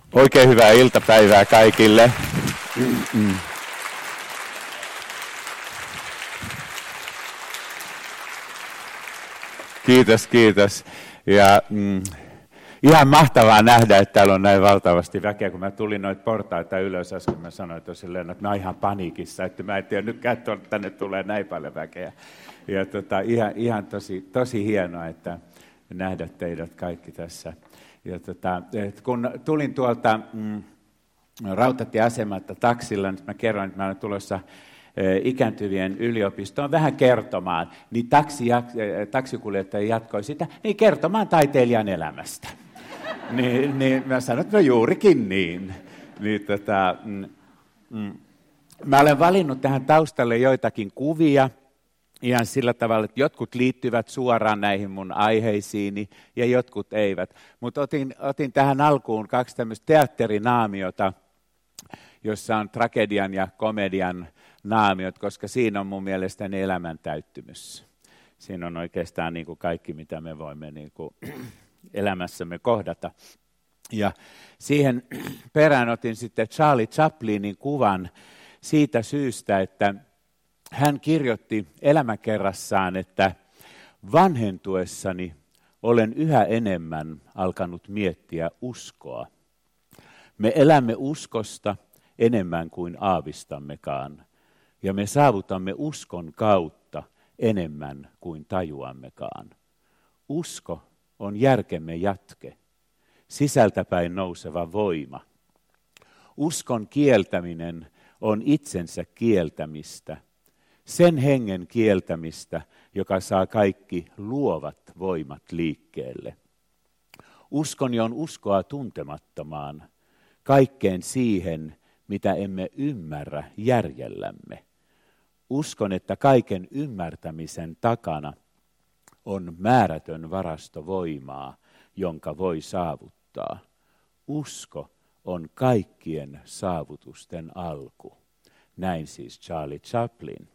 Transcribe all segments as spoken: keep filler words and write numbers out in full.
Oikein hyvää iltapäivää kaikille. Mm-mm. Kiitos, kiitos. Ja mm, ihan mahtavaa nähdä, että täällä on näin valtavasti väkeä. Kun mä tulin noita portaita ylös äsken, mä sanoin tosilleen, että mä oon ihan paniikissa, että mä en tiedä nytkään, että tänne tulee näin paljon väkeä. Ja tota, ihan, ihan tosi, tosi hienoa, että nähdä teidät kaikki tässä. Ja tota, kun tulin tuolta mm, rautatieasemalta taksilla, niin mä kerroin, että mä olen tulossa ikääntyvien yliopistoon vähän kertomaan, niin taksi, taksikuljettaja jatkoi sitä, niin kertomaan taiteilijan elämästä. niin, niin mä sanoin, että no juurikin niin. niin tota, mm, mm. Mä olen valinnut tähän taustalle joitakin kuvia, ihan sillä tavalla, että jotkut liittyvät suoraan näihin mun aiheisiini ja jotkut eivät. Mutta otin, otin tähän alkuun kaksi tämmöistä teatterinaamiota, jossa on tragedian ja komedian naamiot, koska siinä on mun mielestäni elämän täyttymys. Siinä on oikeastaan niin kuin kaikki, mitä me voimme niin kuin elämässämme kohdata. Ja siihen perään otin sitten Charlie Chaplinin kuvan siitä syystä, että hän kirjoitti elämäkerrassaan, että vanhentuessani olen yhä enemmän alkanut miettiä uskoa. Me elämme uskosta enemmän kuin aavistammekaan, ja me saavutamme uskon kautta enemmän kuin tajuammekaan. Usko on järkemme jatke, sisältäpäin nouseva voima. Uskon kieltäminen on itsensä kieltämistä, sen hengen kieltämistä, joka saa kaikki luovat voimat liikkeelle. Uskoni on uskoa tuntemattomaan, kaikkeen siihen, mitä emme ymmärrä järjellämme. Uskon, että kaiken ymmärtämisen takana on määrätön varasto voimaa, jonka voi saavuttaa. Usko on kaikkien saavutusten alku. Näin siis Charlie Chaplin.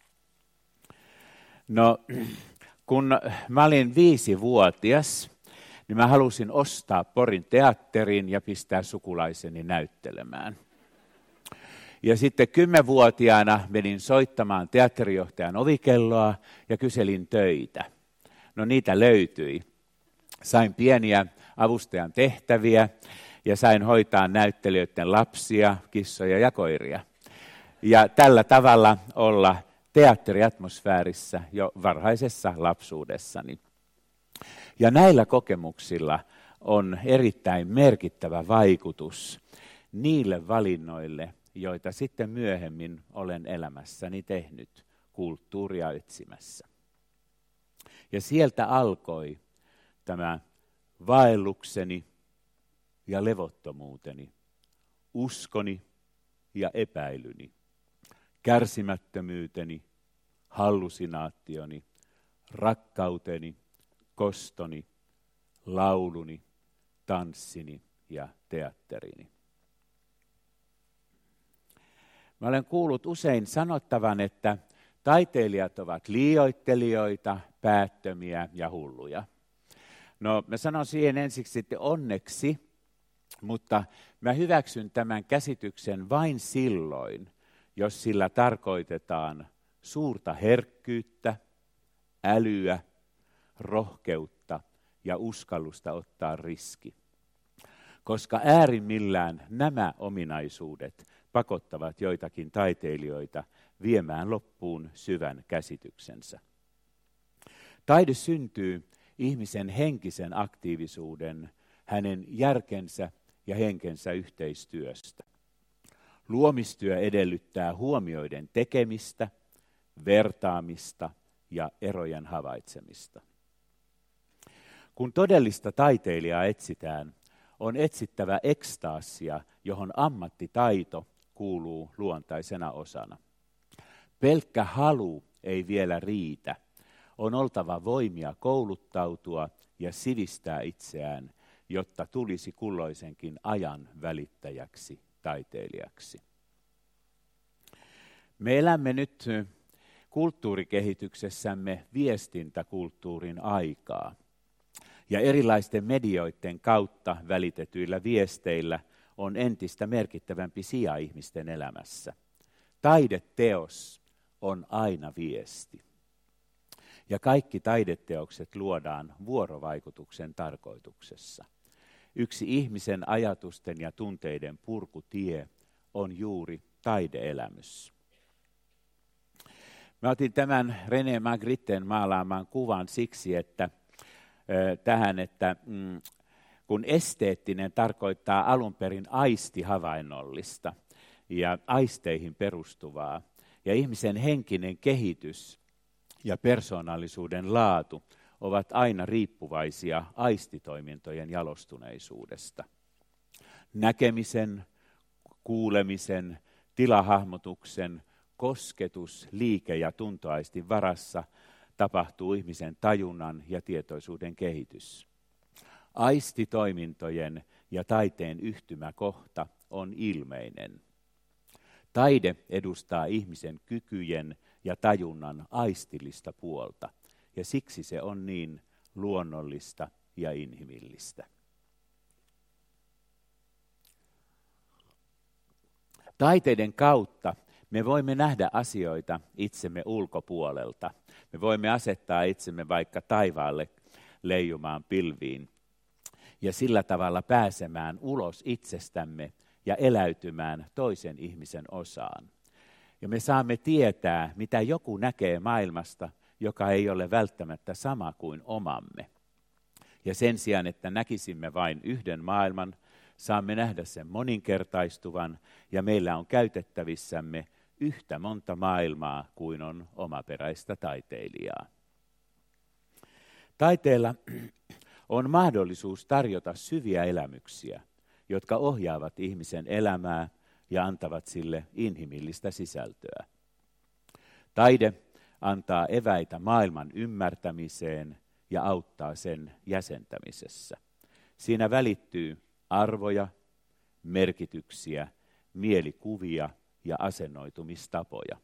No, kun mä olin viisivuotias, niin mä halusin ostaa Porin teatteriin ja pistää sukulaiseni näyttelemään. Ja sitten kymmenvuotiaana menin soittamaan teatterijohtajan ovikelloa ja kyselin töitä. No niitä löytyi. Sain pieniä avustajan tehtäviä ja sain hoitaa näyttelijöiden lapsia, kissoja ja koiria. Ja tällä tavalla olla teatteriatmosfäärissä jo varhaisessa lapsuudessani. Ja näillä kokemuksilla on erittäin merkittävä vaikutus niille valinnoille, joita sitten myöhemmin olen elämässäni tehnyt kulttuuria etsimässä. Ja sieltä alkoi tämä vaellukseni ja levottomuuteni, uskoni ja epäilyni, kärsimättömyyteni, hallusinaationi, rakkauteni, kostoni, lauluni, tanssini ja teatterini. Mä olen kuullut usein sanottavan, että taiteilijat ovat liioittelijoita, päättömiä ja hulluja. No mä sanon siihen ensiksi sitten onneksi, mutta mä hyväksyn tämän käsityksen vain silloin, jos sillä tarkoitetaan suurta herkkyyttä, älyä, rohkeutta ja uskallusta ottaa riski. Koska äärimmillään nämä ominaisuudet pakottavat joitakin taiteilijoita viemään loppuun syvän käsityksensä. Taide syntyy ihmisen henkisen aktiivisuuden, hänen järkensä ja henkensä yhteistyöstä. Luomistyö edellyttää huomioiden tekemistä, vertaamista ja erojen havaitsemista. Kun todellista taiteilijaa etsitään, on etsittävä ekstaasia, johon ammattitaito kuuluu luontaisena osana. Pelkkä halu ei vielä riitä. On oltava voimia kouluttautua ja sivistää itseään, jotta tulisi kulloisenkin ajan välittäjäksi, taiteilijaksi. Me elämme nyt kulttuurikehityksessämme viestintäkulttuurin aikaa. Ja erilaisten medioiden kautta välitetyillä viesteillä on entistä merkittävämpi sija ihmisten elämässä. Taideteos on aina viesti. Ja kaikki taideteokset luodaan vuorovaikutuksen tarkoituksessa. Yksi ihmisen ajatusten ja tunteiden purkutie on juuri taideelämys. Mä otin tämän René Magritteen maalaamaan kuvan siksi, että ö, tähän, että mm, kun esteettinen tarkoittaa alun perin aistihavainnollista ja aisteihin perustuvaa, ja ihmisen henkinen kehitys ja persoonallisuuden laatu ovat aina riippuvaisia aistitoimintojen jalostuneisuudesta. Näkemisen, kuulemisen, tilahahmotuksen, kosketus, liike- ja tuntoaistin varassa tapahtuu ihmisen tajunnan ja tietoisuuden kehitys. Aistitoimintojen ja taiteen yhtymäkohta on ilmeinen. Taide edustaa ihmisen kykyjen ja tajunnan aistillista puolta, ja siksi se on niin luonnollista ja inhimillistä. Taiteiden kautta me voimme nähdä asioita itsemme ulkopuolelta. Me voimme asettaa itsemme vaikka taivaalle leijumaan pilviin ja sillä tavalla pääsemään ulos itsestämme ja eläytymään toisen ihmisen osaan. Ja me saamme tietää, mitä joku näkee maailmasta, joka ei ole välttämättä sama kuin omamme. Ja sen sijaan, että näkisimme vain yhden maailman, saamme nähdä sen moninkertaistuvan ja meillä on käytettävissämme yhtä monta maailmaa kuin on omaperäistä taiteilijaa. Taiteella on mahdollisuus tarjota syviä elämyksiä, jotka ohjaavat ihmisen elämää ja antavat sille inhimillistä sisältöä. Taide antaa eväitä maailman ymmärtämiseen ja auttaa sen jäsentämisessä. Siinä välittyy arvoja, merkityksiä, mielikuvia ja asennoitumistapoja.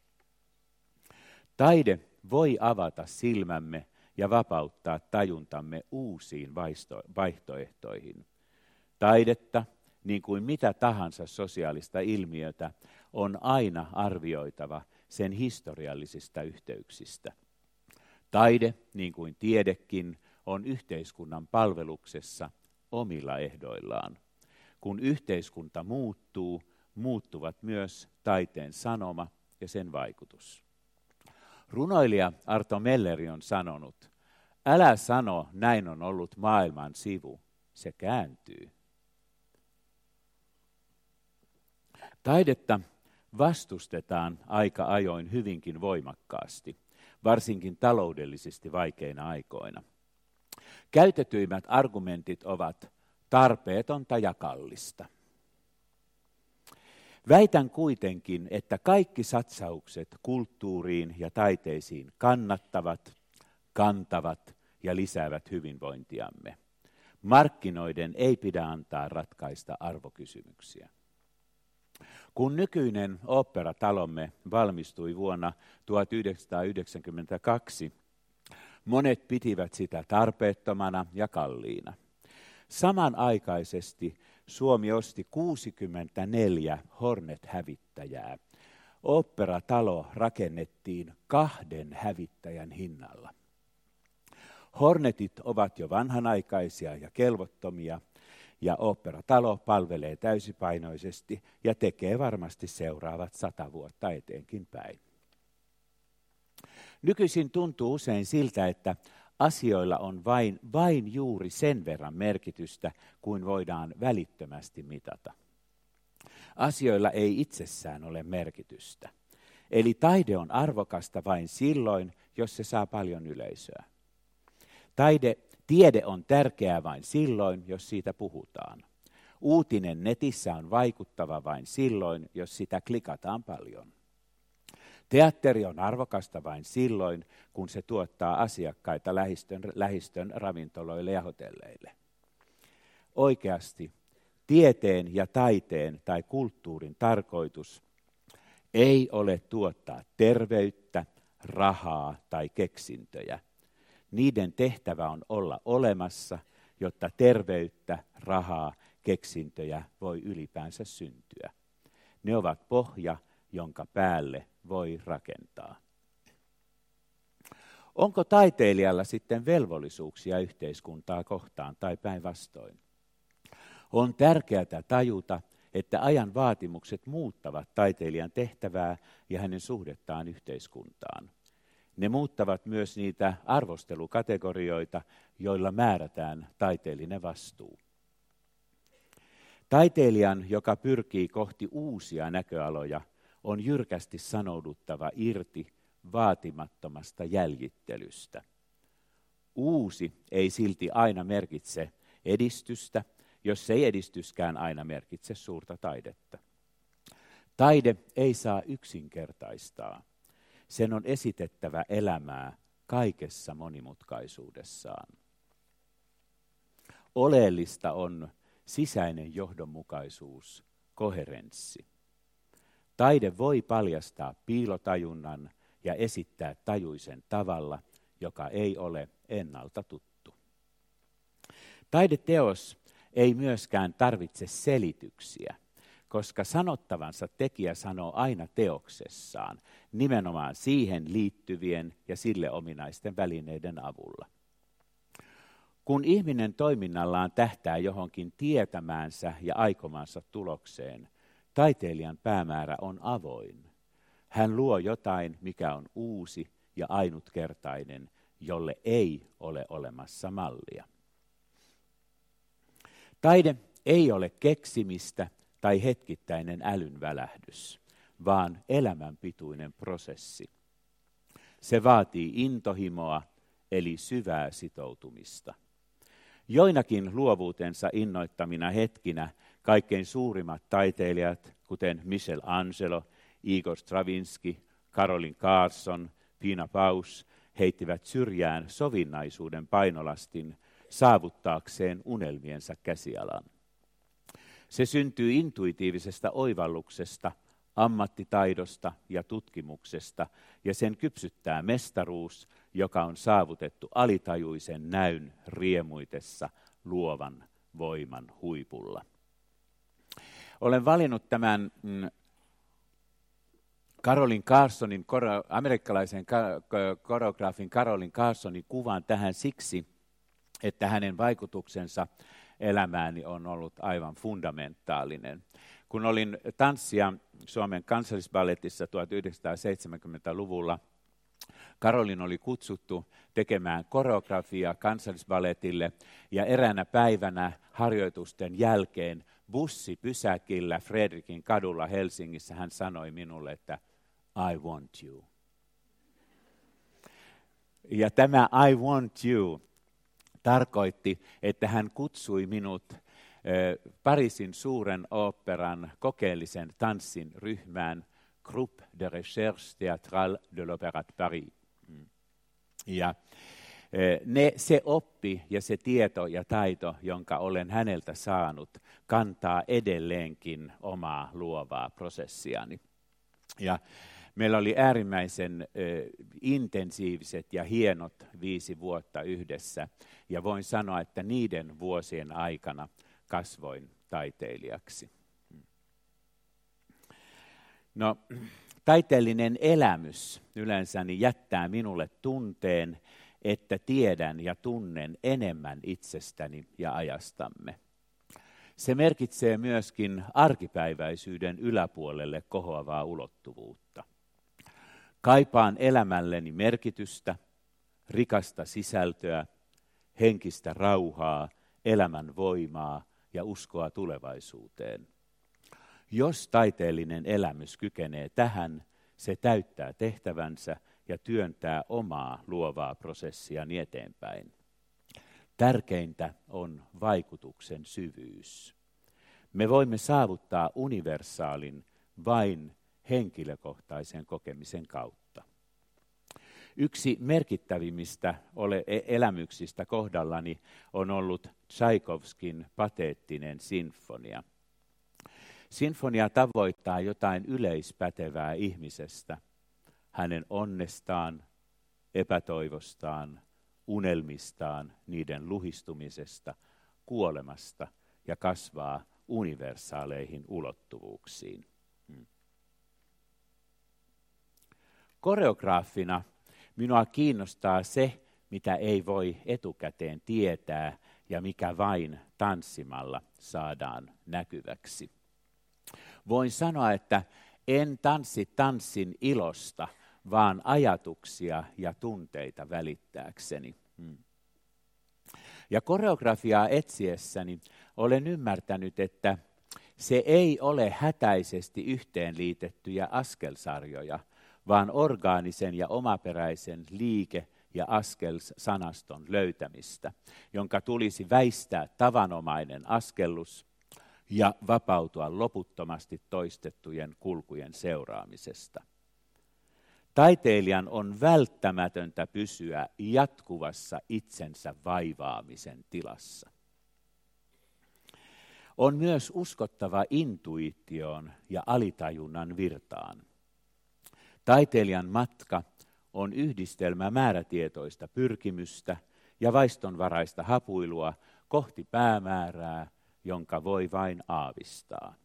Taide voi avata silmämme ja vapauttaa tajuntamme uusiin vaihtoehtoihin. Taidetta, niin kuin mitä tahansa sosiaalista ilmiötä, on aina arvioitava sen historiallisista yhteyksistä. Taide, niin kuin tiedekin, on yhteiskunnan palveluksessa omilla ehdoillaan. Kun yhteiskunta muuttuu, muuttuvat myös taiteen sanoma ja sen vaikutus. Runoilija Arto Melleri on sanonut, älä sano, näin on ollut maailman sivu, se kääntyy. Taidetta vastustetaan aika ajoin hyvinkin voimakkaasti, varsinkin taloudellisesti vaikeina aikoina. Käytetyimmät argumentit ovat tarpeetonta ja kallista. Väitän kuitenkin, että kaikki satsaukset kulttuuriin ja taiteisiin kannattavat, kantavat ja lisäävät hyvinvointiamme. Markkinoiden ei pidä antaa ratkaista arvokysymyksiä. Kun nykyinen oopperatalomme valmistui vuonna tuhatyhdeksänsataayhdeksänkymmentäkaksi, monet pitivät sitä tarpeettomana ja kalliina. Samanaikaisesti Suomi osti kuusikymmentäneljä Hornet-hävittäjää. Oopperatalo rakennettiin kahden hävittäjän hinnalla. Hornetit ovat jo vanhanaikaisia ja kelvottomia, ja oopperatalo palvelee täysipainoisesti ja tekee varmasti seuraavat sata vuotta eteenkin päin. Nykyisin tuntuu usein siltä, että asioilla on vain, vain juuri sen verran merkitystä, kuin voidaan välittömästi mitata. Asioilla ei itsessään ole merkitystä. Eli taide on arvokasta vain silloin, jos se saa paljon yleisöä. Taide, tiede on tärkeää vain silloin, jos siitä puhutaan. Uutinen netissä on vaikuttava vain silloin, jos sitä klikataan paljon. Teatteri on arvokasta vain silloin, kun se tuottaa asiakkaita lähistön, lähistön ravintoloille ja hotelleille. Oikeasti tieteen ja taiteen tai kulttuurin tarkoitus ei ole tuottaa terveyttä, rahaa tai keksintöjä. Niiden tehtävä on olla olemassa, jotta terveyttä, rahaa, keksintöjä voi ylipäänsä syntyä. Ne ovat pohja, jonka päälle voi rakentaa. Onko taiteilijalla sitten velvollisuuksia yhteiskuntaa kohtaan tai päinvastoin? On tärkeää tajuta, että ajan vaatimukset muuttavat taiteilijan tehtävää ja hänen suhdettaan yhteiskuntaan. Ne muuttavat myös niitä arvostelukategorioita, joilla määrätään taiteellinen vastuu. Taiteilijan, joka pyrkii kohti uusia näköaloja, on jyrkästi sanouduttava irti vaatimattomasta jäljittelystä. Uusi ei silti aina merkitse edistystä, jos ei edistyskään aina merkitse suurta taidetta. Taide ei saa yksinkertaistaa. Sen on esitettävä elämää kaikessa monimutkaisuudessaan. Oleellista on sisäinen johdonmukaisuus, koherenssi. Taide voi paljastaa piilotajunnan ja esittää tajuisen tavalla, joka ei ole ennalta tuttu. Taideteos ei myöskään tarvitse selityksiä, koska sanottavansa tekijä sanoo aina teoksessaan, nimenomaan siihen liittyvien ja sille ominaisten välineiden avulla. Kun ihminen toiminnallaan tähtää johonkin tietämäänsä ja aikomansa tulokseen, taiteilijan päämäärä on avoin. Hän luo jotain, mikä on uusi ja ainutkertainen, jolle ei ole olemassa mallia. Taide ei ole keksimistä tai hetkittäinen älynvälähdys, vaan elämänpituinen prosessi. Se vaatii intohimoa, eli syvää sitoutumista. Joinakin luovuutensa innoittamina hetkinä kaikkein suurimmat taiteilijat, kuten Michelangelo, Igor Stravinsky, Caroline Carson, Pina Bausch, heittivät syrjään sovinnaisuuden painolastin saavuttaakseen unelmiensa käsialan. Se syntyy intuitiivisesta oivalluksesta, ammattitaidosta ja tutkimuksesta, ja sen kypsyttää mestaruus, joka on saavutettu alitajuisen näyn riemuitessa luovan voiman huipulla. Olen valinnut tämän mm, Caroline Carsonin, amerikkalaisen koreograafin Caroline Carsonin kuvan tähän siksi, että hänen vaikutuksensa elämääni on ollut aivan fundamentaalinen. Kun olin tanssija Suomen Kansallisballetissa tuhatyhdeksänsataaseitsemänkymmentäluvulla, Karolin oli kutsuttu tekemään koreografiaa Kansallisballetille, ja eräänä päivänä harjoitusten jälkeen bussipysäkillä Fredrikin kadulla Helsingissä hän sanoi minulle, että I want you. Ja tämä I want you tarkoitti, että hän kutsui minut Pariisin suuren oopperan kokeellisen tanssin ryhmään Groupe de Recherche Théâtrale de l'Opéra de Paris. Ja ne, se oppi ja se tieto ja taito, jonka olen häneltä saanut, kantaa edelleenkin omaa luovaa prosessiani. Ja meillä oli äärimmäisen ö, intensiiviset ja hienot viisi vuotta yhdessä, ja voin sanoa, että niiden vuosien aikana kasvoin taiteilijaksi. No, taiteellinen elämys yleensäni jättää minulle tunteen, että tiedän ja tunnen enemmän itsestäni ja ajastamme. Se merkitsee myöskin arkipäiväisyyden yläpuolelle kohoavaa ulottuvuutta. Kaipaan elämälleni merkitystä, rikasta sisältöä, henkistä rauhaa, elämän voimaa ja uskoa tulevaisuuteen. Jos taiteellinen elämys kykenee tähän, se täyttää tehtävänsä ja työntää omaa luovaa prosessiani eteenpäin. Tärkeintä on vaikutuksen syvyys. Me voimme saavuttaa universaalin vain henkilökohtaisen kokemisen kautta. Yksi merkittävimmistä ole- elämyksistä kohdallani on ollut Tchaikovskin pateettinen sinfonia. Sinfonia tavoittaa jotain yleispätevää ihmisestä, hänen onnestaan, epätoivostaan, unelmistaan, niiden luhistumisesta, kuolemasta ja kasvaa universaaleihin ulottuvuuksiin. Hmm. Koreograafina minua kiinnostaa se, mitä ei voi etukäteen tietää ja mikä vain tanssimalla saadaan näkyväksi. Voin sanoa, että en tanssi tanssin ilosta, vaan ajatuksia ja tunteita välittääkseni. Hmm. Ja koreografiaa etsiessäni olen ymmärtänyt, että se ei ole hätäisesti yhteenliitettyjä askelsarjoja, vaan orgaanisen ja omaperäisen liike- ja askelsanaston löytämistä, jonka tulisi väistää tavanomainen askellus ja vapautua loputtomasti toistettujen kulkujen seuraamisesta. Taiteilijan on välttämätöntä pysyä jatkuvassa itsensä vaivaamisen tilassa. On myös uskottava intuitioon ja alitajunnan virtaan. Taiteilijan matka on yhdistelmä määrätietoista pyrkimystä ja vaistonvaraista hapuilua kohti päämäärää, jonka voi vain aavistaa.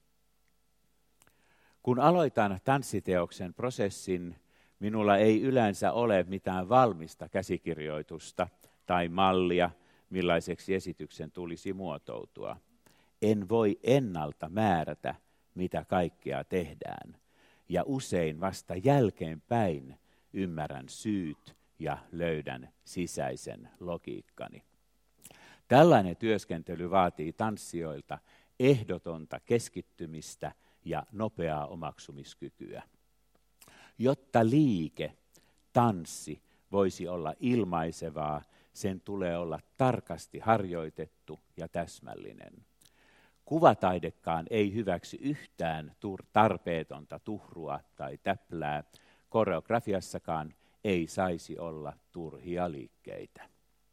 Kun aloitan tanssiteoksen prosessin, minulla ei yleensä ole mitään valmista käsikirjoitusta tai mallia, millaiseksi esityksen tulisi muotoutua. En voi ennalta määrätä, mitä kaikkea tehdään, ja usein vasta jälkeenpäin ymmärrän syyt ja löydän sisäisen logiikkani. Tällainen työskentely vaatii tanssijoilta ehdotonta keskittymistä ja nopeaa omaksumiskykyä. Jotta liike, tanssi, voisi olla ilmaisevaa, sen tulee olla tarkasti harjoitettu ja täsmällinen. Kuvataidekaan ei hyväksy yhtään tarpeetonta tuhrua tai täplää. Koreografiassakaan ei saisi olla turhia liikkeitä.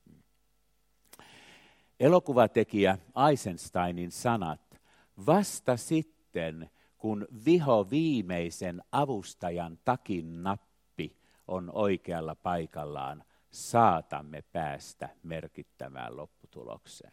Elokuvatekijä Eisensteinin sanat: vasta sitten, kun viho viimeisen avustajan takin nappi on oikealla paikallaan, saatamme päästä merkittävään lopputulokseen.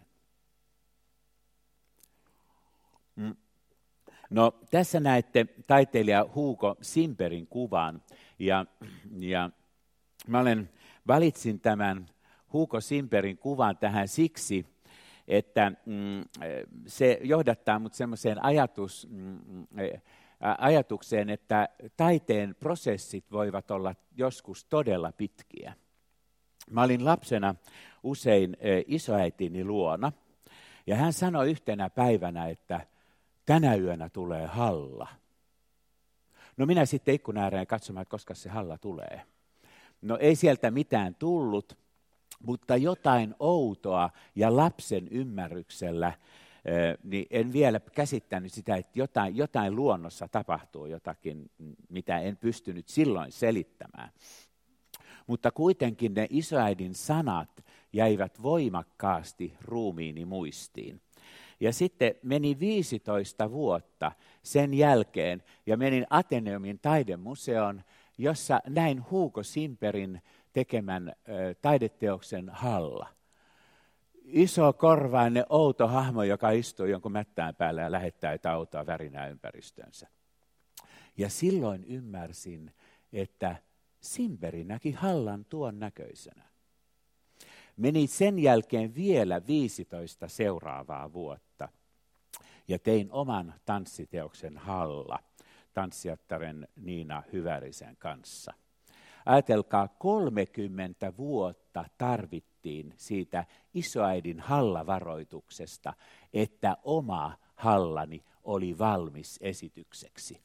Mm. No, tässä näette taiteilija Hugo Simperin kuvan, ja, ja mä olen, valitsin tämän Hugo Simperin kuvan tähän siksi, että mm, se johdattaa mut semmoiseen ajatus, mm, ajatukseen, että taiteen prosessit voivat olla joskus todella pitkiä. Mä olin lapsena usein isoäitini luona, ja hän sanoi yhtenä päivänä, että tänä yönä tulee halla. No minä sitten ikkunan ääreen katsomaan, että koska se halla tulee. No ei sieltä mitään tullut, mutta jotain outoa ja lapsen ymmärryksellä, niin en vielä käsittänyt sitä, että jotain, jotain luonnossa tapahtuu, jotakin, mitä en pystynyt silloin selittämään. Mutta kuitenkin ne isoäidin sanat jäivät voimakkaasti ruumiini muistiin. Ja sitten meni viisitoista vuotta sen jälkeen ja menin Ateneumin taidemuseoon, jossa näin Hugo Simperin tekemän ö, taideteoksen halla. Iso korvainen outo hahmo, joka istuu jonkun mättään päällä ja lähettää autoa värinää ympäristönsä. Ja silloin ymmärsin, että Simperi näki hallan tuon näköisenä. Meni sen jälkeen vielä viisitoista seuraavaa vuotta ja tein oman tanssiteoksen halla tanssijattaren Niina Hyvärisen kanssa. Ajatelkaa, kolmekymmentä vuotta tarvittiin siitä isoäidin hallavaroituksesta, että oma hallani oli valmis esitykseksi.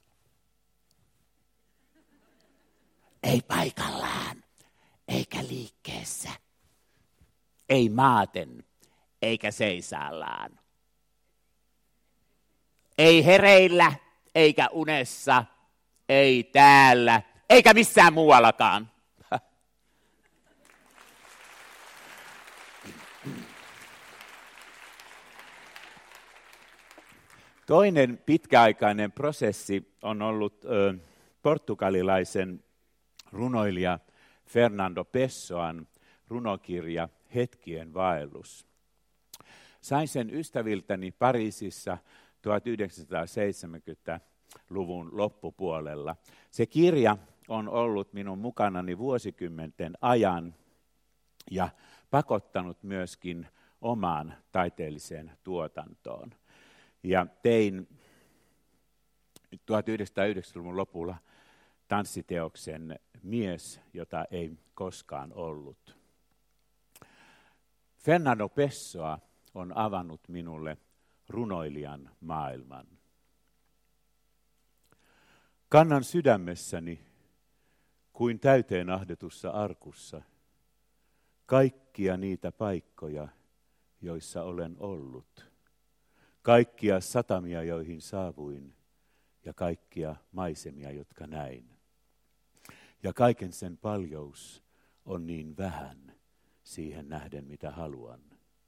Ei paikallaan, eikä liikkeessä. Ei maaten, eikä seisaallaan. Ei hereillä, eikä unessa, ei täällä, eikä missään muuallakaan. Toinen pitkäaikainen prosessi on ollut ö, portugalilaisen runoilija Fernando Pessoan runokirja Hetkien vaellus. Sain sen ystäviltäni Pariisissa tuhatyhdeksänsataaseitsemänkymmentäluvun loppupuolella. Se kirja on ollut minun mukanani vuosikymmenten ajan ja pakottanut myöskin omaan taiteelliseen tuotantoon. Ja tein tuhatyhdeksänsataayhdeksänkymmentäluvun lopulla tanssiteoksen Mies, jota ei koskaan ollut. Fernando Pessoa on avannut minulle runoilijan maailman. Kannan sydämessäni kuin täyteen ahdetussa arkussa kaikkia niitä paikkoja, joissa olen ollut, kaikkia satamia, joihin saavuin, ja kaikkia maisemia, jotka näin. Ja kaiken sen paljous on niin vähän siihen nähden, mitä haluan.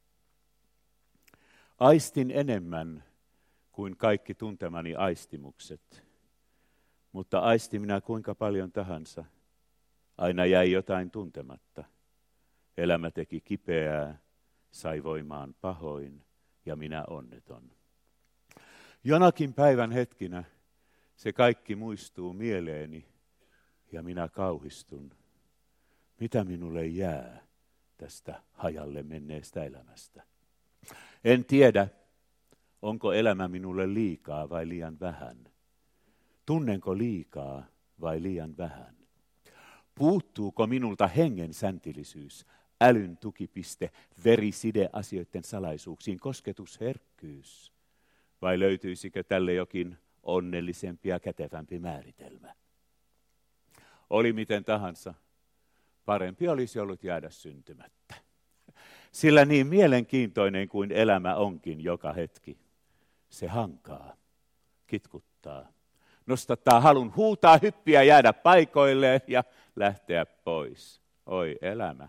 Aistin enemmän kuin kaikki tuntemani aistimukset, mutta aisti minä kuinka paljon tahansa, aina jäi jotain tuntematta. Elämä teki kipeää, sai voimaan pahoin ja minä onneton. Jonakin päivän hetkinä se kaikki muistuu mieleeni ja minä kauhistun. Mitä minulle jää tästä hajalle menneestä elämästä? En tiedä, onko elämä minulle liikaa vai liian vähän. Tunnenko liikaa vai liian vähän? Puuttuuko minulta hengen säntillisyys, älyn tukipiste, veriside asioiden salaisuuksiin, kosketusherkkyys? Vai löytyisikö tälle jokin onnellisempi ja kätevämpi määritelmä? Oli miten tahansa, parempi olisi ollut jäädä syntymättä. Sillä niin mielenkiintoinen kuin elämä onkin joka hetki, se hankaa, kitkuttaa, nostattaa halun huutaa, hyppiä, jäädä paikoilleen ja lähteä pois. Oi elämä.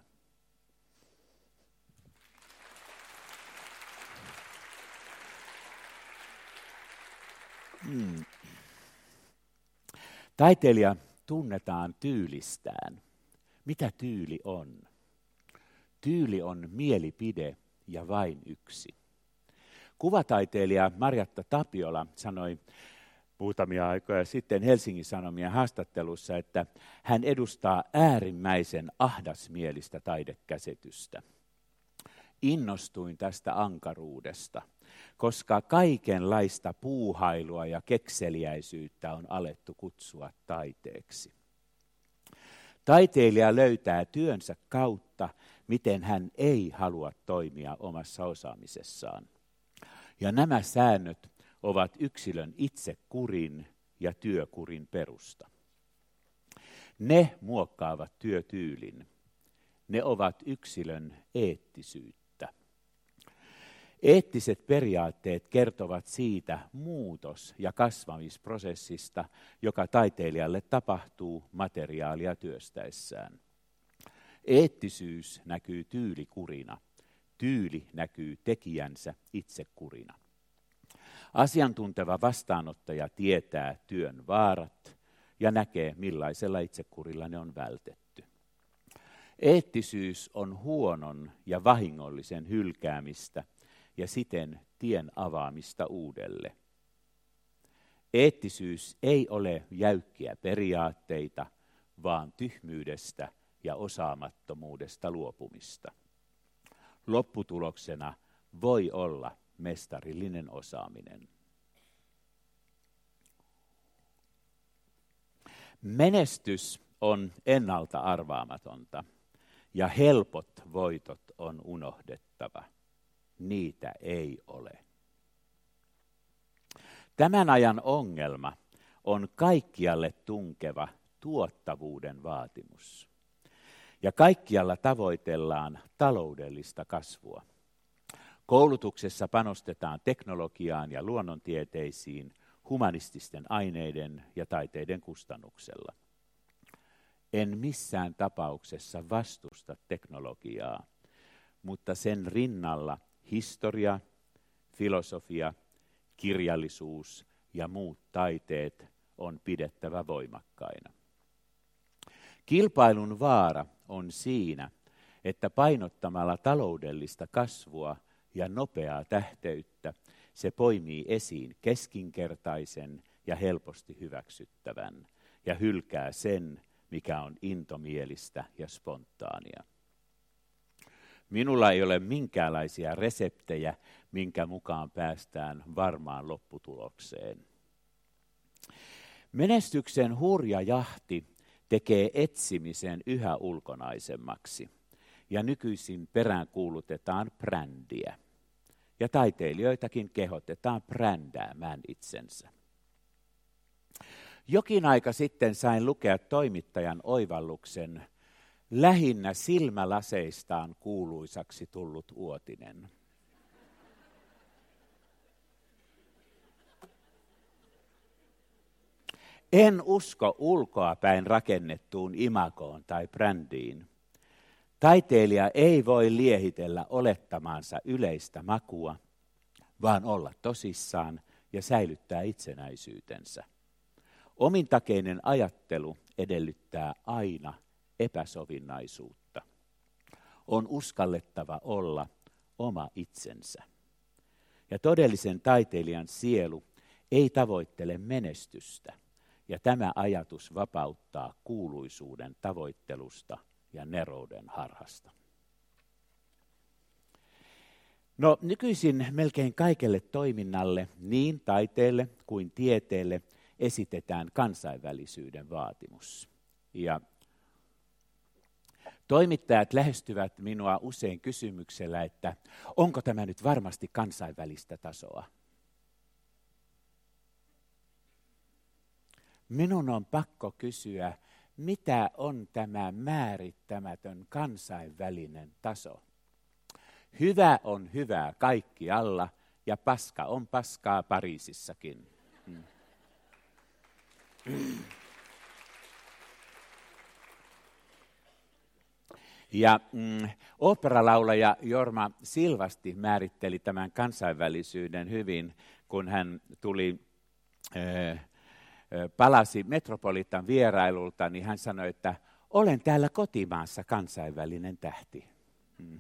Hmm. Taiteilija tunnetaan tyylistään. Mitä tyyli on? Tyyli on mielipide ja vain yksi. Kuvataiteilija Marjatta Tapiola sanoi muutamia aikoja sitten Helsingin Sanomien haastattelussa, että hän edustaa äärimmäisen ahdasmielistä taidekäsitystä. Innostuin tästä ankaruudesta, koska kaikenlaista puuhailua ja kekseliäisyyttä on alettu kutsua taiteeksi. Taiteilija löytää työnsä kautta, miten hän ei halua toimia omassa osaamisessaan. Ja nämä säännöt ovat yksilön itsekurin ja työkurin perusta. Ne muokkaavat työtyylin. Ne ovat yksilön eettisyyttä. Eettiset periaatteet kertovat siitä muutos- ja kasvamisprosessista, joka taiteilijalle tapahtuu materiaalia työstäessään. Eettisyys näkyy tyylikurina. Tyyli näkyy tekijänsä itsekurina. Asiantunteva vastaanottaja tietää työn vaarat ja näkee, millaisella itsekurilla ne on vältetty. Eettisyys on huonon ja vahingollisen hylkäämistä ja siten tien avaamista uudelle. Eettisyys ei ole jäykkiä periaatteita, vaan tyhmyydestä ja osaamattomuudesta luopumista. Lopputuloksena voi olla mestarillinen osaaminen. Menestys on ennalta arvaamatonta ja helpot voitot on unohdettava. Niitä ei ole. Tämän ajan ongelma on kaikkialle tunkeva tuottavuuden vaatimus. Ja kaikkialla tavoitellaan taloudellista kasvua. Koulutuksessa panostetaan teknologiaan ja luonnontieteisiin humanististen aineiden ja taiteiden kustannuksella. En missään tapauksessa vastusta teknologiaa, mutta sen rinnalla historia, filosofia, kirjallisuus ja muut taiteet on pidettävä voimakkaina. Kilpailun vaara on siinä, että painottamalla taloudellista kasvua ja nopeaa tähteyttä, se poimii esiin keskinkertaisen ja helposti hyväksyttävän ja hylkää sen, mikä on intomielistä ja spontaania. Minulla ei ole minkäänlaisia reseptejä, minkä mukaan päästään varmaan lopputulokseen. Menestyksen hurja jahti tekee etsimisen yhä ulkonaisemmaksi, ja nykyisin peräänkuulutetaan brändiä. Ja taiteilijoitakin kehotetaan brändäämään itsensä. Jokin aika sitten sain lukea toimittajan oivalluksen, lähinnä silmälaseistaan kuuluisaksi tullut uotinen. En usko ulkoapäin rakennettuun imagoon tai brändiin. Taiteilija ei voi liehitellä olettamaansa yleistä makua, vaan olla tosissaan ja säilyttää itsenäisyytensä. Omintakeinen ajattelu edellyttää aina epäsovinnaisuutta. On uskallettava olla oma itsensä. Ja todellisen taiteilijan sielu ei tavoittele menestystä, ja tämä ajatus vapauttaa kuuluisuuden tavoittelusta ja nerouden harhasta. No nykyisin melkein kaikelle toiminnalle, niin taiteelle kuin tieteelle, esitetään kansainvälisyyden vaatimus. Ja toimittajat lähestyvät minua usein kysymyksellä, että onko tämä nyt varmasti kansainvälistä tasoa? Minun on pakko kysyä, mitä on tämä määrittämätön kansainvälinen taso? Hyvä on hyvää kaikkialla ja paska on paskaa Pariisissakin. Hmm. Ja mm, oopperalaulaja Jorma Silvasti määritteli tämän kansainvälisyyden hyvin, kun hän tuli, äh, palasi Metropolitan vierailulta, niin hän sanoi, että olen täällä kotimaassa kansainvälinen tähti. Mm.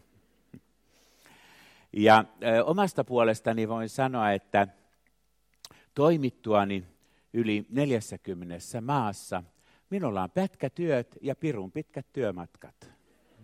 Ja äh, omasta puolestani voin sanoa, että toimittuani yli neljässäkymmenessä maassa minulla on pätkätyöt ja pirun pitkät työmatkat.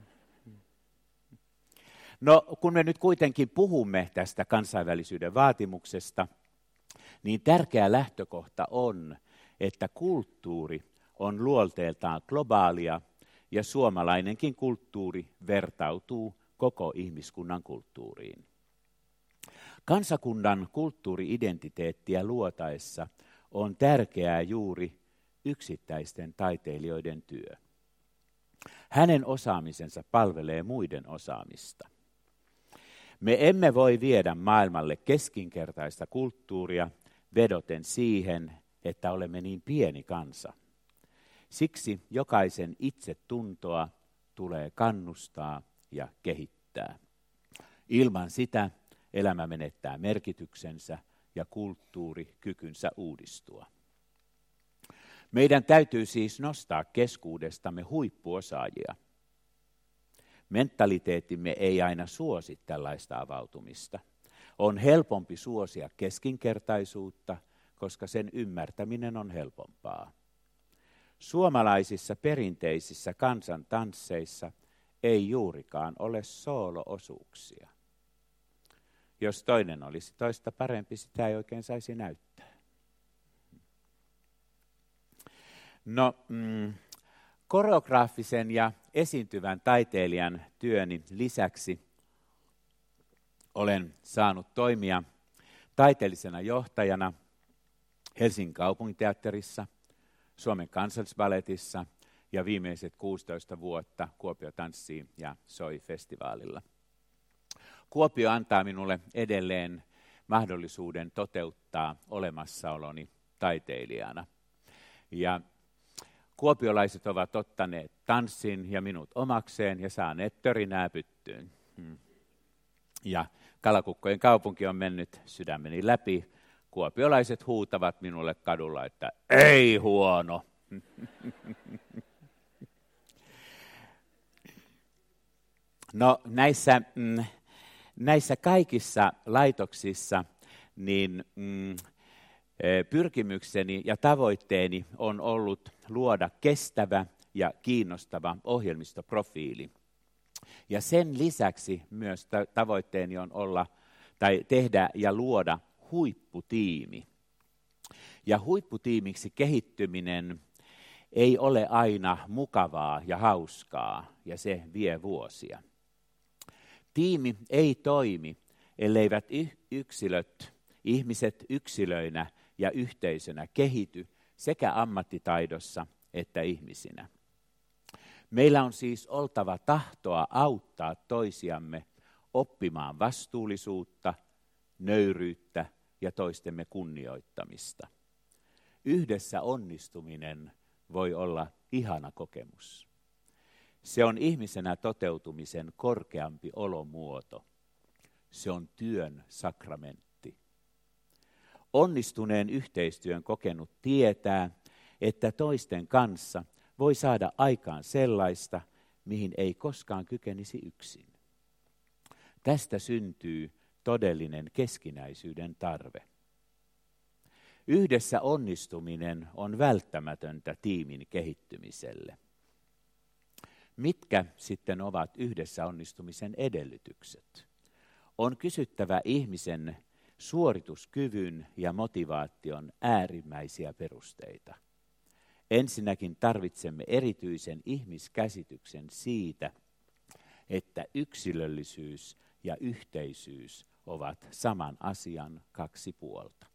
No, kun me nyt kuitenkin puhumme tästä kansainvälisyyden vaatimuksesta, niin tärkeä lähtökohta on, että kulttuuri on luonteeltaan globaalia ja suomalainenkin kulttuuri vertautuu koko ihmiskunnan kulttuuriin. Kansakunnan kulttuuri-identiteettiä luotaessa on tärkeää juuri yksittäisten taiteilijoiden työ. Hänen osaamisensa palvelee muiden osaamista. Me emme voi viedä maailmalle keskinkertaista kulttuuria vedoten siihen, että olemme niin pieni kansa. Siksi jokaisen itsetuntoa tulee kannustaa ja kehittää. Ilman sitä elämä menettää merkityksensä ja kulttuuri kykynsä uudistua. Meidän täytyy siis nostaa keskuudestamme huippuosaajia. Mentaliteettimme ei aina suosi tällaista avautumista. On helpompi suosia keskinkertaisuutta, koska sen ymmärtäminen on helpompaa. Suomalaisissa perinteisissä kansantansseissa ei juurikaan ole soolo-osuuksia. Jos toinen olisi toista parempi, sitä ei oikein saisi näyttää. No, mm, koreograafisen ja esiintyvän taiteilijan työni lisäksi olen saanut toimia taiteellisena johtajana Helsingin kaupunginteatterissa, Suomen Kansallisballetissa ja viimeiset kuusitoista vuotta Kuopio tanssii ja soi -festivaalilla. Kuopio antaa minulle edelleen mahdollisuuden toteuttaa olemassaoloni taiteilijana. Ja kuopiolaiset ovat ottaneet tanssin ja minut omakseen ja saaneet törinää pyttyyn. Hmm. Ja Kalakukkojen kaupunki on mennyt sydämeni läpi. Kuopiolaiset huutavat minulle kadulla, että ei huono. No näissä mm, näissä kaikissa laitoksissa niin mm, pyrkimykseni ja tavoitteeni on ollut luoda kestävä ja kiinnostava ohjelmistoprofiili. Ja sen lisäksi myös tavoitteeni on olla tai tehdä ja luoda huipputiimi. Ja huipputiimiksi kehittyminen ei ole aina mukavaa ja hauskaa, ja se vie vuosia. Tiimi ei toimi, elleivät yksilöt, ihmiset yksilöinä ja yhteisönä kehity sekä ammattitaidossa että ihmisinä. Meillä on siis oltava tahtoa auttaa toisiamme oppimaan vastuullisuutta, nöyryyttä ja toistemme kunnioittamista. Yhdessä onnistuminen voi olla ihana kokemus. Se on ihmisenä toteutumisen korkeampi olomuoto. Se on työn sakramentti. Onnistuneen yhteistyön kokenut tietää, että toisten kanssa voi saada aikaan sellaista, mihin ei koskaan kykenisi yksin. Tästä syntyy todellinen keskinäisyyden tarve. Yhdessä onnistuminen on välttämätöntä tiimin kehittymiselle. Mitkä sitten ovat yhdessä onnistumisen edellytykset? On kysyttävä ihmisen suorituskyvyn ja motivaation äärimmäisiä perusteita. Ensinnäkin tarvitsemme erityisen ihmiskäsityksen siitä, että yksilöllisyys ja yhteisyys ovat saman asian kaksi puolta.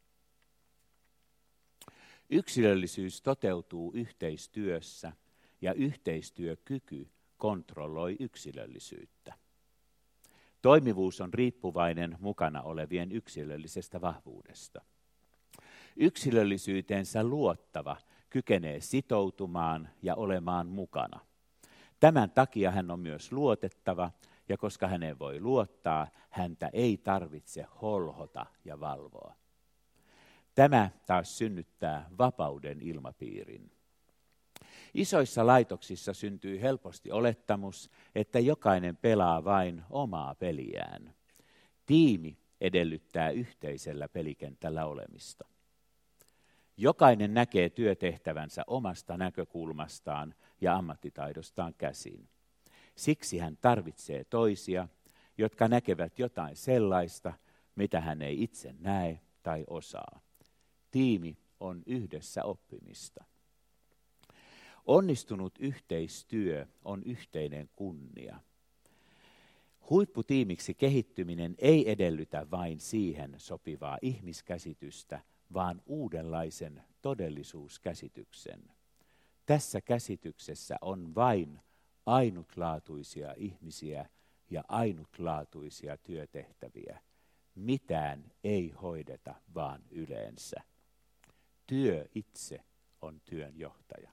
Yksilöllisyys toteutuu yhteistyössä ja yhteistyökyky kontrolloi yksilöllisyyttä. Toimivuus on riippuvainen mukana olevien yksilöllisestä vahvuudesta. Yksilöllisyyteensä luottava kykenee sitoutumaan ja olemaan mukana. Tämän takia hän on myös luotettava, ja koska häneen voi luottaa, häntä ei tarvitse holhota ja valvoa. Tämä taas synnyttää vapauden ilmapiirin. Isoissa laitoksissa syntyy helposti olettamus, että jokainen pelaa vain omaa peliään. Tiimi edellyttää yhteisellä pelikentällä olemista. Jokainen näkee työtehtävänsä omasta näkökulmastaan ja ammattitaidostaan käsin. Siksi hän tarvitsee toisia, jotka näkevät jotain sellaista, mitä hän ei itse näe tai osaa. Tiimi on yhdessä oppimista. Onnistunut yhteistyö on yhteinen kunnia. Huipputiimiksi kehittyminen ei edellytä vain siihen sopivaa ihmiskäsitystä, vaan uudenlaisen todellisuuskäsityksen. Tässä käsityksessä on vain ainutlaatuisia ihmisiä ja ainutlaatuisia työtehtäviä. Mitään ei hoideta vaan yleensä. Työ itse on työn johtaja.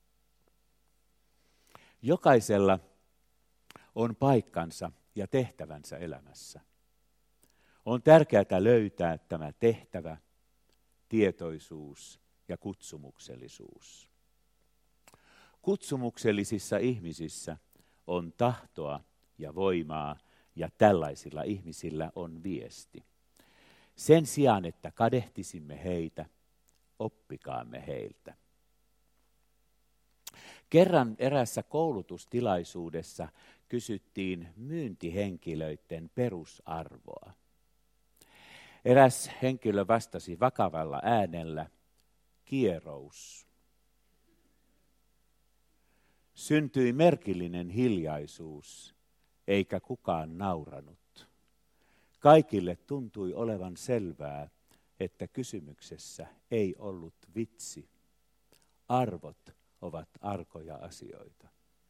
Jokaisella on paikkansa ja tehtävänsä elämässä. On tärkeää löytää tämä tehtävä, tietoisuus ja kutsumuksellisuus. Kutsumuksellisissa ihmisissä on tahtoa ja voimaa, ja tällaisilla ihmisillä on viesti. Sen sijaan, että kadehtisimme heitä, oppikaamme heiltä. Kerran erässä koulutustilaisuudessa kysyttiin myyntihenkilöiden perusarvoa. Eräs henkilö vastasi vakavalla äänellä, kierous. Syntyi merkillinen hiljaisuus, eikä kukaan nauranut. Kaikille tuntui olevan selvää, että kysymyksessä ei ollut vitsi. Arvot ovat arkoja asioita.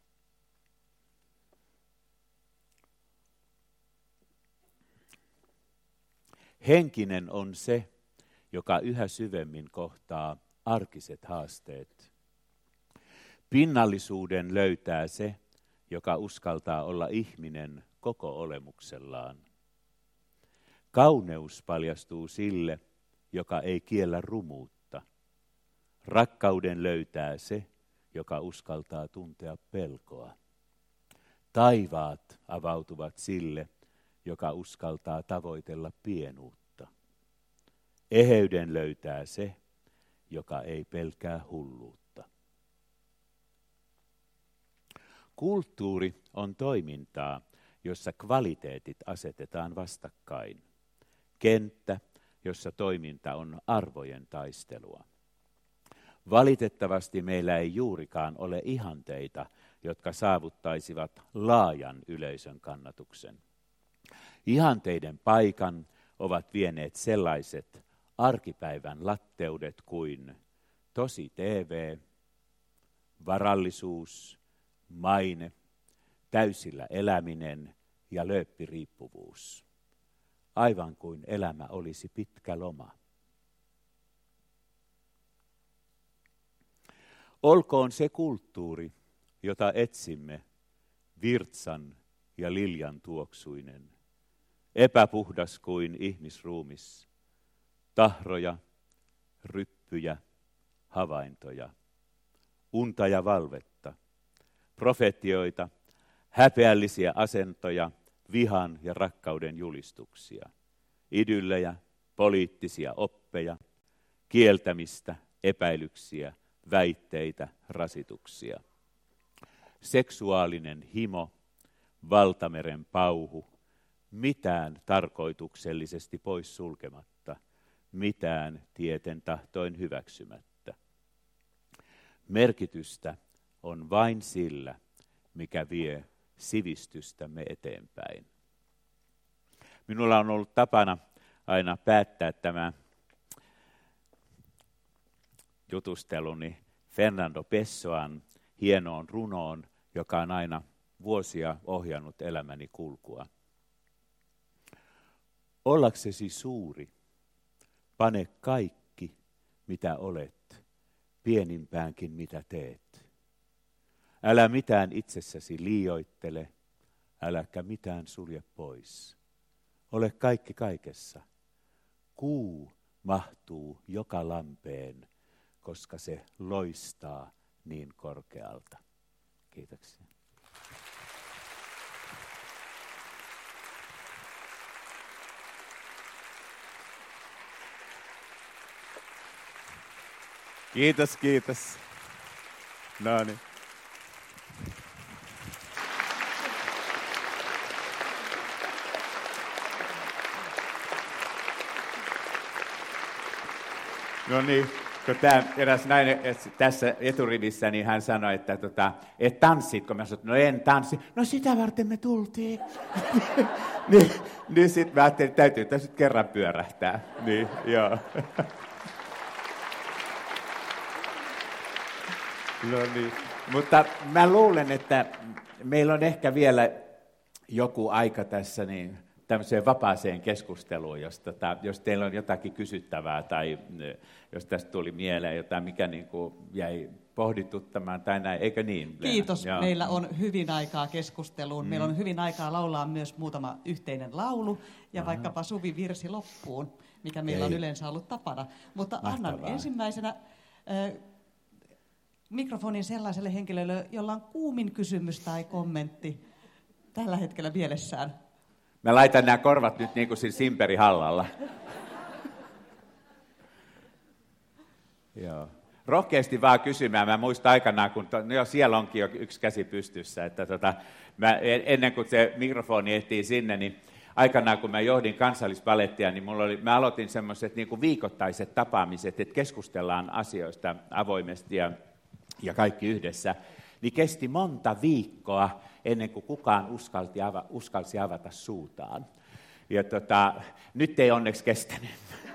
Henkinen on se, joka yhä syvemmin kohtaa arkiset haasteet. Pinnallisuuden löytää se, joka uskaltaa olla ihminen koko olemuksellaan. Kauneus paljastuu sille, joka ei kiellä rumuutta. Rakkauden löytää se, joka uskaltaa tuntea pelkoa. Taivaat avautuvat sille, joka uskaltaa tavoitella pienuutta. Eheyden löytää se, joka ei pelkää hulluutta. Kulttuuri on toimintaa, jossa kvaliteetit asetetaan vastakkain. Kenttä, jossa toiminta on arvojen taistelua. Valitettavasti meillä ei juurikaan ole ihanteita, jotka saavuttaisivat laajan yleisön kannatuksen. Ihanteiden paikan ovat vieneet sellaiset arkipäivän latteudet kuin tosi T V, varallisuus, maine, täysillä eläminen ja lööppiriippuvuus. Aivan kuin elämä olisi pitkä loma. Olkoon se kulttuuri, jota etsimme, virtsan ja liljan tuoksuinen, epäpuhdas kuin ihmisruumis, tahroja, ryppyjä, havaintoja, unta ja valvetta, profetioita, häpeällisiä asentoja, vihan ja rakkauden julistuksia, idyllejä, poliittisia oppeja, kieltämistä, epäilyksiä, väitteitä, rasituksia. Seksuaalinen himo, valtameren pauhu, mitään tarkoituksellisesti pois sulkematta, mitään tieten tahtoin hyväksymättä. Merkitystä on vain sillä, mikä vie sivistystämme eteenpäin. Minulla on ollut tapana aina päättää tämä jutusteluni Fernando Pessoan hienoon runoon, joka on aina vuosia ohjannut elämäni kulkua. Ollaksesi suuri, pane kaikki, mitä olet, pienimpäänkin mitä teet. Älä mitään itsessäsi liioittele, äläkä mitään sulje pois. Ole kaikki kaikessa. Kuu mahtuu joka lampeen, koska se loistaa niin korkealta. Kiitoksia. Kiitos, kiitos. No niin. No niin, kun tämä eräs nainen tässä eturivissä, niin hän sanoi, että tota, et tanssitko? Mä sanoin, no en tanssi. No sitä varten me tultiin. niin niin sitten mä ajattelin, että täytyy tässä kerran pyörähtää. Niin, joo. No niin, mutta mä luulen, että meillä on ehkä vielä joku aika tässä niin tämmöiseen vapaaseen keskusteluun, jos, tota, jos teillä on jotakin kysyttävää tai jos tästä tuli mieleen jotain, mikä niin kuin jäi pohdituttamaan tai näin, eikö niin? Kiitos. Joo. Meillä on hyvin aikaa keskusteluun. Mm. Meillä on hyvin aikaa laulaa myös muutama yhteinen laulu ja Aha. vaikkapa Suvi-virsi loppuun, mikä meillä Ei. on yleensä ollut tapana. Mutta Mahtavaa. Annan ensimmäisenä äh, mikrofonin sellaiselle henkilölle, jolla on kuumin kysymys tai kommentti tällä hetkellä mielessään. Mä laitan nämä korvat nyt niin kuin siinä Simperi Hallalla. Joo. Rohkeasti vaan kysymään. Mä muistan aikanaan, kun to, no jo, siellä onkin jo yksi käsi pystyssä. Että tota, mä, ennen kuin se mikrofoni ehtii sinne, niin aikanaan kun mä johdin Kansallisbalettia, niin mulla oli, mä aloitin semmoiset niin kuin viikoittaiset tapaamiset, että keskustellaan asioista avoimesti ja, ja kaikki yhdessä. Niin kesti monta viikkoa ennen kuin kukaan uskalti ava, uskalsi avata suutaan. Ja tota, nyt ei onneksi kestänyt.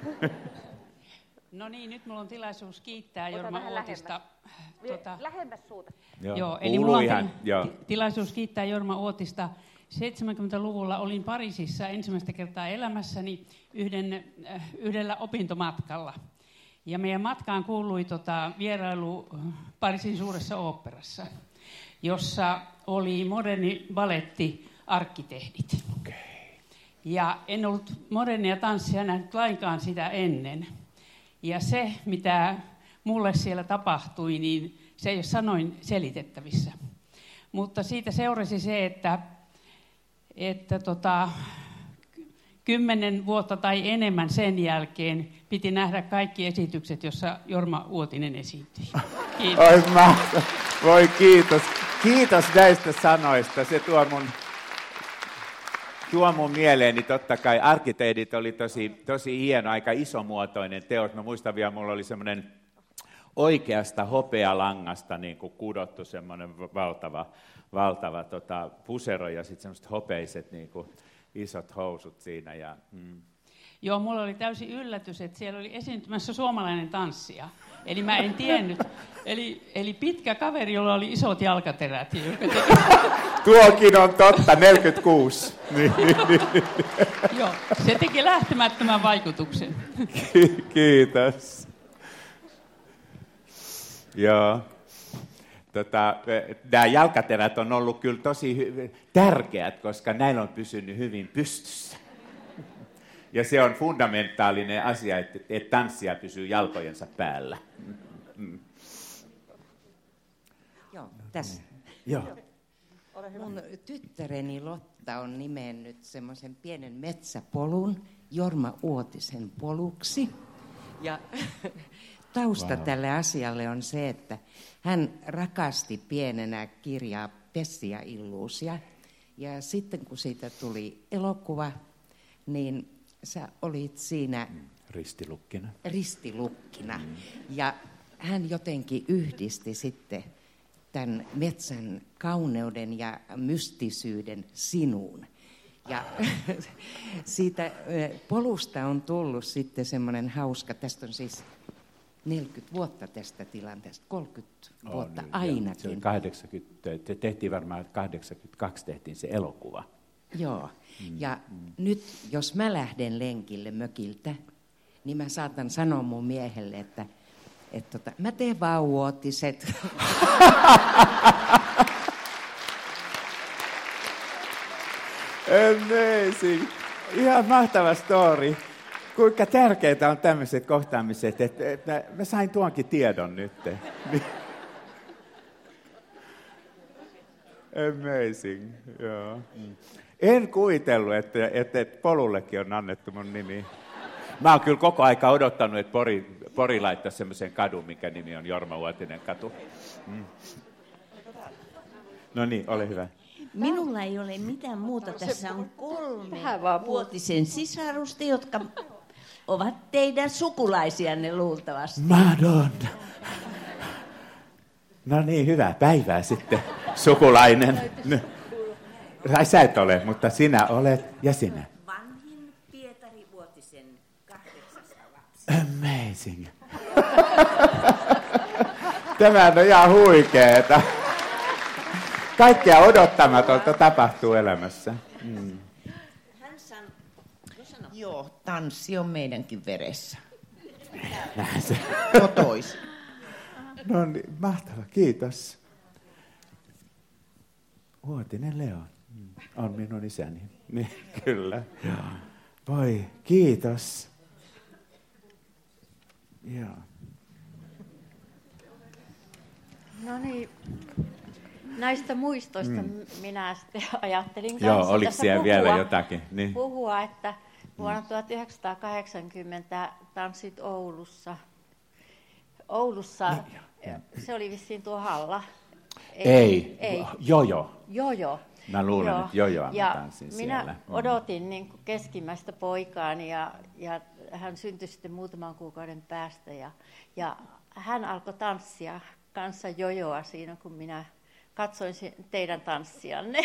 No niin, nyt minulla on tilaisuus kiittää Ota Jorma Uotista. Tuota, lähemmäs suuta. Joo, joo eli minulla on ihan, joo. tilaisuus kiittää Jorma Uotista. seitsemänkymmentäluvulla olin Pariisissa ensimmäistä kertaa elämässäni yhden, yhdellä opintomatkalla. Ja meidän matkaan kuului tota, vierailu Pariisin suuressa oopperassa, jossa oli moderni baletti arkkitehdit. Okay. Ja en ollut modernia tanssia nähnyt lainkaan sitä ennen. Ja se, mitä mulle siellä tapahtui, niin se ei ole sanoin selitettävissä. Mutta siitä seurasi se, että, että tota, kymmenen vuotta tai enemmän sen jälkeen piti nähdä kaikki esitykset, jossa Jorma Uotinen esiintyi. Kiitos. Oi mahtavaa. Voi kiitos. Kiitos näistä sanoista. Se tuo mun, tuo mun mieleeni, totta kai arkkitehdit oli tosi, tosi hieno, aika isomuotoinen teos. Mä muistan vielä, mulla oli semmoinen oikeasta hopealangasta niin kuin kudottu semmoinen valtava, valtava tota, pusero ja sitten semmoiset hopeiset niin kuin isot housut siinä. Ja, mm. Joo, mulla oli täysin yllätys, että siellä oli esiintymässä suomalainen tanssija. Eli mä en tiennyt. Eli, eli pitkä kaveri, jolla oli isot jalkaterät. Joka teki... Tuokin on totta, neljäkymmentäkuusi. Joo, se teki lähtemättömän vaikutuksen. Kiitos. Joo. Tota, nämä jalkaterät on ollut kyllä tosi hy- tärkeät, koska näillä on pysynyt hyvin pystyssä. Ja se on fundamentaalinen asia, että, että tanssija pysyy jalkojensa päällä. Mm. Joo, tässä. Joo. Mun tyttäreni Lotta on nimennyt semmoisen pienen metsäpolun Jorma Uotisen poluksi. Ja tausta wow. tälle asialle on se, että hän rakasti pienenä kirjaa Pessia Illuusia. Ja sitten kun siitä tuli elokuva, niin sä olit siinä ristilukkina. ristilukkina. Mm. Ja hän jotenkin yhdisti sitten tämän metsän kauneuden ja mystisyyden sinuun. Ja siitä polusta on tullut sitten semmoinen hauska, tästä on siis neljäkymmentä vuotta tästä tilanteesta, kolmekymmentä vuotta oh, ainakin. Se kahdeksankymmentä, tehtiin varmaan kahdeksankymmentäkaksi tehtiin se elokuva. Joo, mm, ja mm. nyt jos mä lähden lenkille mökiltä, niin mä saatan sanoa mun miehelle, että et tota, mä teen vaan Uotiset. Amazing. Ihan mahtava story. Kuinka tärkeitä on tämmöiset kohtaamiset, että, että mä sain tuonkin tiedon nyt. Amazing. Joo. En kuvitellut, että, että, että Polullekin on annettu mun nimi. Mä oon kyllä koko aika odottanut, että Pori, Pori laittaisi semmoisen kadun, mikä nimi on Jorma Uotinen katu. Mm. No niin, ole hyvä. Minulla ei ole mitään muuta. Tässä on kolme Uotisen sisarusta, jotka ovat teidän sukulaisianne luultavasti. Madonna. No niin, hyvää päivää sitten, sukulainen. Tai sä et ole, mutta sinä olet ja sinä. Vanhin Pietari Uotisen kahdeksas lapsi. Amazing. Tämä on ihan huikeeta. Kaikkea odottamatonta tapahtuu elämässä. Mm. Hän san... sano. Joo, tanssi on meidänkin veressä. Näin se. Kotoisin. No niin, mahtava, kiitos. Uotinen Leon on minun isäni. Niin, kyllä. Voi, kiitos. Joo. No niin, näistä muistoista mm. minä sitten ajattelin kanssa Joo, oliko siellä puhua, vielä jotakin? Niin. puhua, että vuonna tuhatyhdeksänsataakahdeksankymmentä tanssit Oulussa. Oulussa, niin, se oli vissiin tuo halla. Ei, ei. ei. jojo. Jojo. Mä luulen, Joo. että jojoa mä ja tanssin minä siellä. odotin niin kuin keskimmäistä poikaani ja, ja hän syntyi sitten muutaman kuukauden päästä ja, ja hän alkoi tanssia kanssa jojoa siinä, kun minä katsoin teidän tanssianne.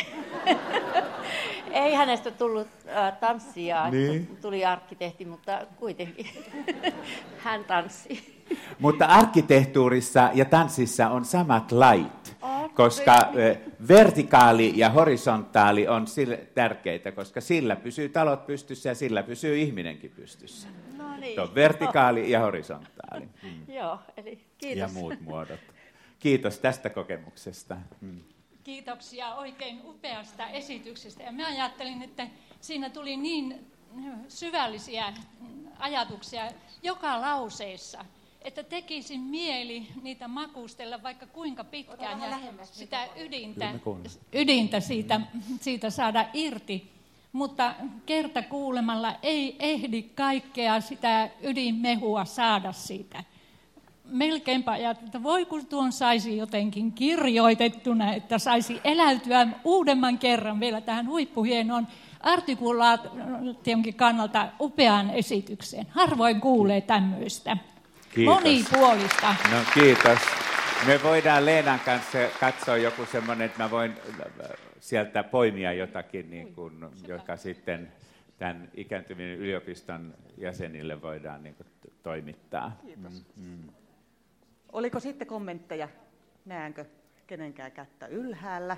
Ei hänestä tullut äh, tanssijaa, niin. Tuli arkkitehti, mutta kuitenkin hän tanssi. Mutta arkkitehtuurissa ja tanssissa on samat lait, on, koska äh, vertikaali ja horisontaali on sille tärkeitä, koska sillä pysyy talot pystyssä ja sillä pysyy ihminenkin pystyssä. No niin. Se on vertikaali ja horisontaali. Mm. Joo, eli kiitos. Ja muut muodot. Kiitos tästä kokemuksesta. Hmm. Kiitoksia oikein upeasta esityksestä. Ja mä ajattelin, että siinä tuli niin syvällisiä ajatuksia joka lauseessa, että tekisin mieli niitä makustella vaikka kuinka pitkään ja sitä ydintä, ydintä siitä, siitä saada irti. mutta kerta kuulemalla ei ehdi kaikkea sitä ydinmehua saada siitä. Melkeinpä ajattelin, että voi kun tuon saisi jotenkin kirjoitettuna, että saisi eläytyä uudemman kerran vielä tähän huippuhienoon artikulaationkin kannalta upeaan esitykseen. Harvoin kuulee tämmöistä. Kiitos. Monipuolista. No kiitos. Me voidaan Leenan kanssa katsoa joku semmoinen, että mä voin sieltä poimia jotakin, niin kuin, joka sitten tämän ikääntyvien yliopiston jäsenille voidaan niin kuin toimittaa. Kiitos. Mm, mm. Oliko sitten kommentteja? Näenkö kenenkään kättä ylhäällä?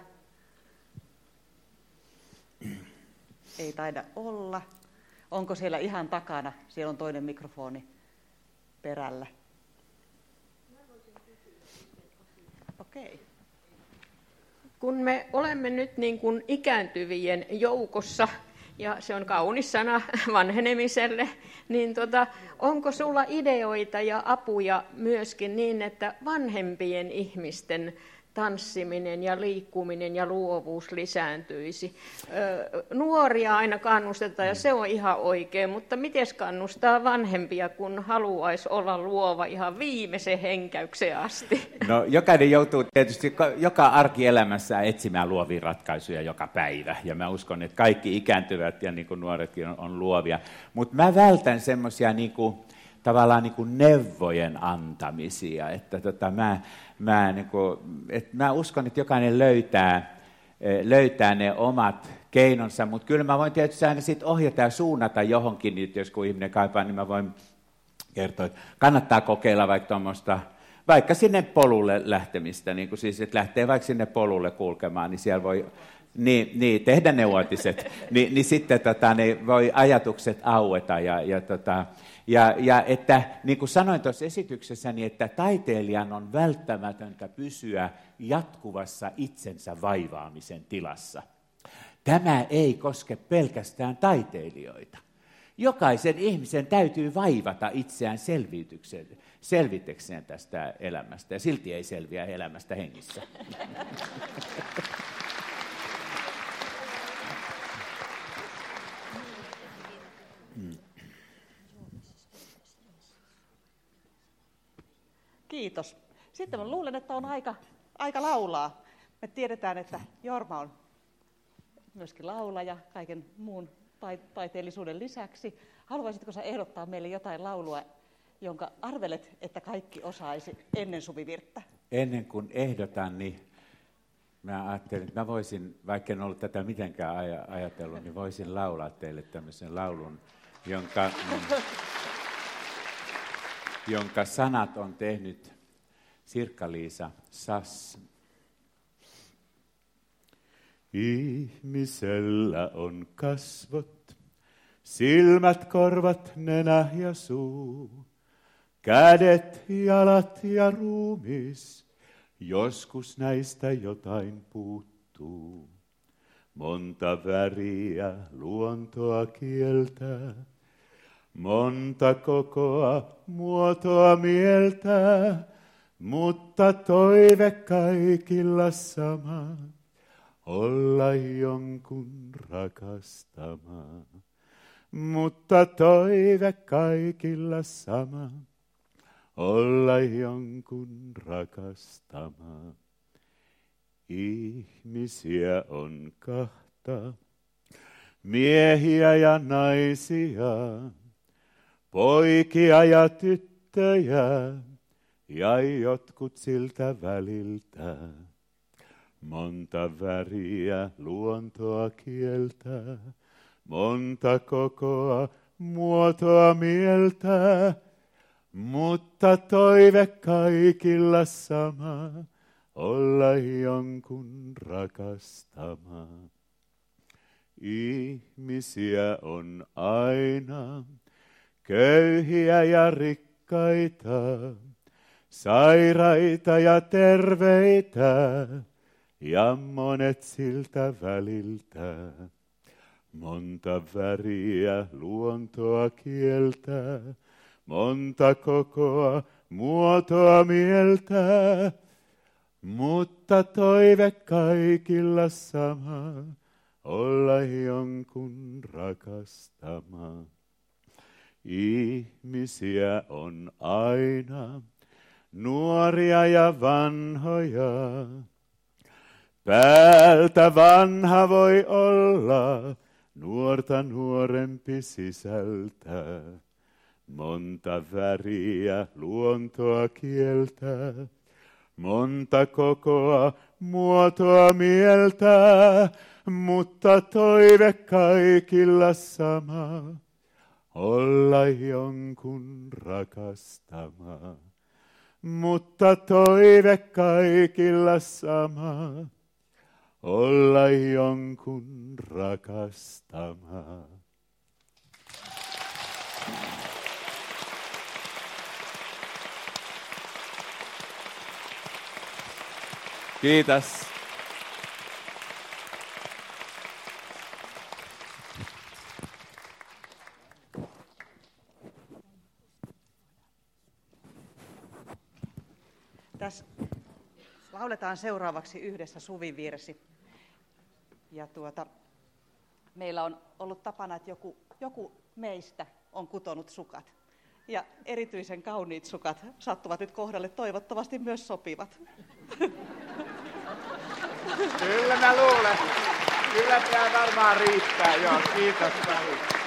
Ei taida olla. Onko siellä ihan takana? Siellä on toinen mikrofoni perällä. Okei. Kun me olemme nyt niin kuin ikääntyvien joukossa, ja se on kaunis sana vanhenemiselle, niin tota, onko sulla ideoita ja apuja myöskin niin, että vanhempien ihmisten tanssiminen ja liikkuminen ja luovuus lisääntyisi? Öö, nuoria aina kannustetaan ja se on ihan oikein, mutta miten kannustaa vanhempia, kun haluaisi olla luova ihan viimeisen henkäyksen asti? No jokainen joutuu tietysti joka arkielämässä etsimään luovia ratkaisuja joka päivä. Ja mä uskon, että kaikki ikääntyvät ja niin kuin nuoretkin on, on luovia. Mutta mä vältän semmoisia niin kuin tavallaan niin kuin neuvojen antamisia, että tota, mä, mä, niin kuin, että mä uskon, että jokainen löytää, löytää ne omat keinonsa, mutta kyllä mä voin tietysti aina sit ohjata ja suunnata johonkin, että jos kun ihminen kaipaa, niin mä voin kertoa, että kannattaa kokeilla vaikka tuommoista, vaikka sinne polulle lähtemistä, niin kuin siis, että lähtee vaikka sinne polulle kulkemaan, niin siellä voi niin, niin tehdä ne uutiset, niin, niin sitten tota, ne voi ajatukset aueta ja, ja tota, Ja, ja että, niin kuin sanoin tuossa esityksessäni, että taiteilijan on välttämätöntä pysyä jatkuvassa itsensä vaivaamisen tilassa. Tämä ei koske pelkästään taiteilijoita. Jokaisen ihmisen täytyy vaivata itseään selvitekseen tästä elämästä, ja silti ei selviä elämästä hengissä. Mm. Kiitos. Sitten mä luulen, että on aika, aika laulaa. Me tiedetään, että Jorma on myöskin laulaja kaiken muun taiteellisuuden lisäksi. Haluaisitko sä ehdottaa meille jotain laulua, jonka arvelet, että kaikki osaisi ennen Suvivirttä? Ennen kuin ehdotan, niin mä ajattelin, että mä voisin, vaikka en ollut tätä mitenkään ajatellut, niin voisin laulaa teille tämmöisen laulun, jonka... jonka sanat on tehnyt Sirkka-Liisa Sass. Ihmisellä on kasvot, silmät, korvat, nenä ja suu, kädet, jalat ja ruumis, joskus näistä jotain puuttuu. Monta väriä luontoa kieltää, monta kokoa, muotoa mieltää, mutta toive kaikilla sama, olla jonkun rakastama. Mutta toive kaikilla sama, olla jonkun rakastama. Ihmisiä on kahta, miehiä ja naisia, poikia ja tyttöjä, ja jotkut siltä väliltä. Monta väriä luontoa kieltää, monta kokoa muotoa mieltää, mutta toive kaikilla sama, olla jonkun rakastama. Ihmisiä on aina, köyhiä ja rikkaita, sairaita ja terveitä, ja monet siltä väliltä. Monta väriä luontoa kieltää, monta kokoa muotoa mieltää, mutta toive kaikilla sama, olla jonkun rakastama. Ihmisiä on aina, nuoria ja vanhoja. Päältä vanha voi olla, nuorta nuorempi sisältä. Monta väriä luontoa kieltää, monta kokoa muotoa mieltää, mutta toive kaikilla sama, olla jonkun rakastama. Mutta toive kaikilla sama, olla jonkun rakastama. Kiitos. Tässä lauletaan seuraavaksi yhdessä suvivirsi. Ja tuota, meillä on ollut tapana, että joku, joku meistä on kutonut sukat. Ja erityisen kauniit sukat sattuvat nyt kohdalle, toivottavasti myös sopivat. Kyllä mä luulen. Kyllä tämä varmaan riittää. Joo, kiitos paljon.